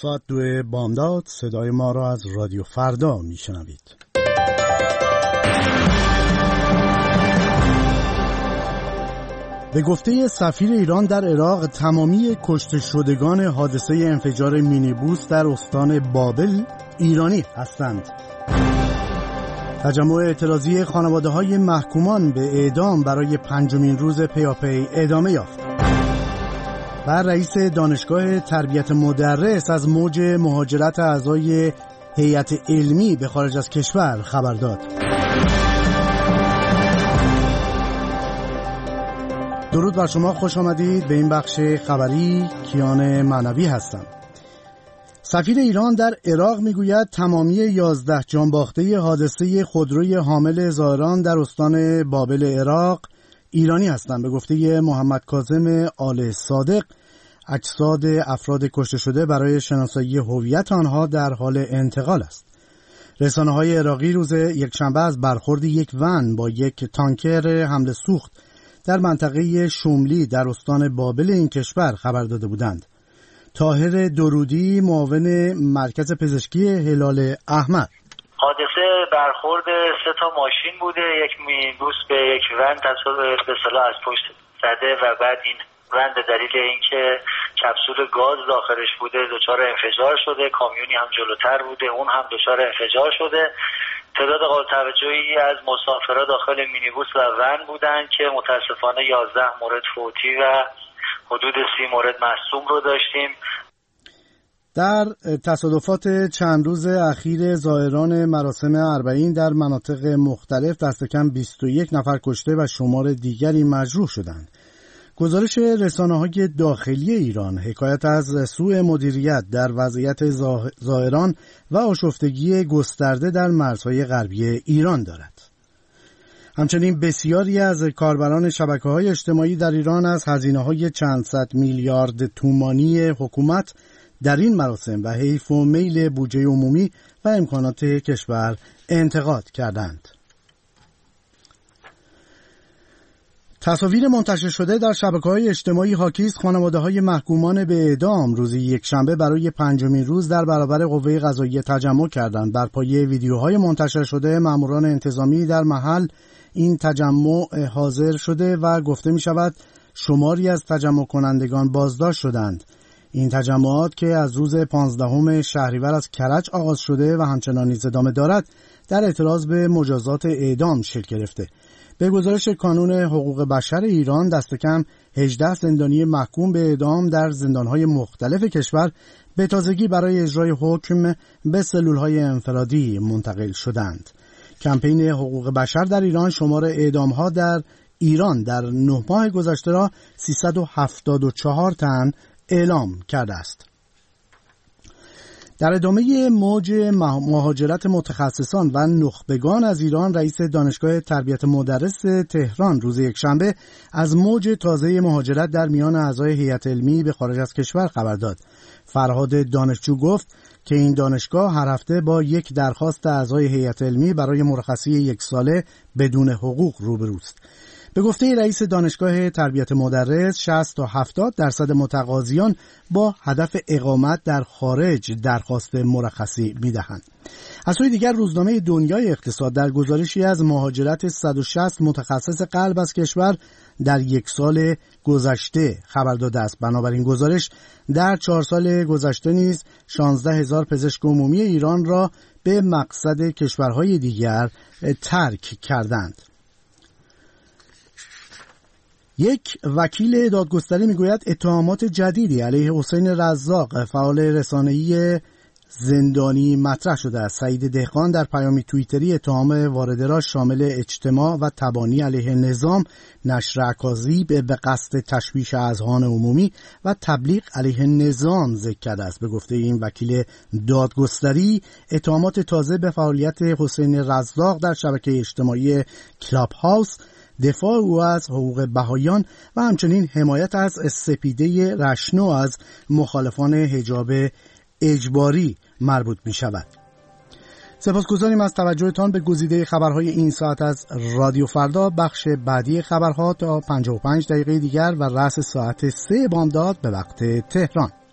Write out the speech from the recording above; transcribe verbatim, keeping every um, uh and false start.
ساعت دو بامداد صدای ما را از رادیو فردا میشنوید. به گفته سفیر ایران در عراق، تمامی کشته شدگان حادثه انفجار مینیبوس در استان بابل ایرانی هستند. تجمع اعتراضی خانواده‌های محکومان به اعدام برای پنجمین روز پیاپی ادامه یافت. و رئیس دانشگاه تربیت مدرس از موج مهاجرت اعضای هیئت علمی به خارج از کشور خبر داد. درود بر شما، خوش آمدید به این بخش خبری. کیان معنوی هستم. سفیر ایران در عراق میگوید تمامی یازده جانباخته حادثه خودروی حامل زائران در استان بابل عراق ایرانی هستند. به گفته محمد کاظم آل صادق، اجساد افراد کشته شده برای شناسایی هویت آنها در حال انتقال است. رسانه‌های عراقی روز یکشنبه از برخورد یک ون با یک تانکر حمل سوخت در منطقه شملی در استان بابل این کشور خبر داده بودند. طاهر درودی، معاون مرکز پزشکی هلال احمر: حادثه برخورد سه تا ماشین بوده، یک مینیبوس به یک ون تصادف به اصطلاح از پشت زده و بعد این ون به دلیل اینکه کپسول گاز داخلش بوده دچار انفجار شده. کامیونی هم جلوتر بوده، اون هم دچار انفجار شده. تعداد قابل توجهی از مسافرها داخل مینیبوس و ون بودند که متاسفانه یازده مورد فوتی و حدود سی مورد مصدوم رو داشتیم. در تصادفات چند روز اخیر زائران مراسم اربعین در مناطق مختلف دست کم بیست و یک نفر کشته و شمار دیگری مجروح شدند. گزارش رسانه‌های داخلی ایران حکایت از سوء مدیریت در وضعیت زائران و آشفتگی گسترده در مرزهای غربی ایران دارد. همچنین بسیاری از کاربران شبکه‌های اجتماعی در ایران از هزینه‌های چند صد میلیارد تومانی حکومت در این مراسم و حیف و میل بودجه عمومی و امکانات کشور انتقاد کردند. تصاویر منتشر شده در شبکه‌های اجتماعی حاکی از خانواده‌های محکومان به اعدام روز یکشنبه برای پنجمین روز در برابر قوه قضاییه تجمع کردند. بر پایه ویدیوهای منتشر شده، ماموران انتظامی در محل این تجمع حاضر شده و گفته می شود شماری از تجمع کنندگان بازداشت شدند. این تجمعات که از روز پانزدهم شهریور از کرج آغاز شده و همچنان نیز ادامه دارد، در اعتراض به مجازات اعدام شکل گرفته. به گزارش کانون حقوق بشر ایران، دست کم هجده زندانی محکوم به اعدام در زندانهای مختلف کشور به تازگی برای اجرای حکم به سلولهای انفرادی منتقل شدند. کمپین حقوق بشر در ایران شمار اعدامها در ایران در نه ماه گذشته را سیصد و هفتاد و چهار تن اعلام کرده است. در ادامه موج مهاجرت متخصصان و نخبگان از ایران، رئیس دانشگاه تربیت مدرس تهران روز یکشنبه از موج تازه مهاجرت در میان اعضای هیئت علمی به خارج از کشور خبر داد. فرهاد دانشجو گفت که این دانشگاه هر هفته با یک درخواست اعضای هیئت علمی برای مرخصی یک ساله بدون حقوق روبروست. به گفته رئیس دانشگاه تربیت مدرس، شصت تا هفتاد درصد متقاضیان با هدف اقامت در خارج درخواست مرخصی می‌دهند. از سوی دیگر، روزنامه دنیای اقتصاد در گزارشی از مهاجرت صد و شصت متخصص قلب از کشور در یک سال گذشته خبر داده است. بنابراین گزارش در چهار سال گذشته نیز شانزده هزار پزشک عمومی ایران را به مقصد کشورهای دیگر ترک کردند. یک وکیل دادگستری میگوید اتهامات جدیدی علیه حسین رزاق، فعال رسانه‌ای زندانی، مطرح شده است. سعید دهقان در پیامی توییتری اتهام وارده را شامل اجتماع و تبانی علیه نظام، نشر اکاذیب به قصد تشویش اذهان عمومی و تبلیغ علیه نظام ذکر کرده است. به گفته این وکیل دادگستری، اتهامات تازه به فعالیت حسین رزاق در شبکه اجتماعی کلاب هاوس، دفاع او از حقوق بهائیان و همچنین حمایت از سپیده رشنو از مخالفان حجاب اجباری مربوط می شود. سپاسگزاریم از توجهتان به گزیده خبرهای این ساعت از رادیو فردا. بخش بعدی خبرها تا پنجاه و پنج دقیقه دیگر و رأس ساعت سه بامداد به وقت تهران.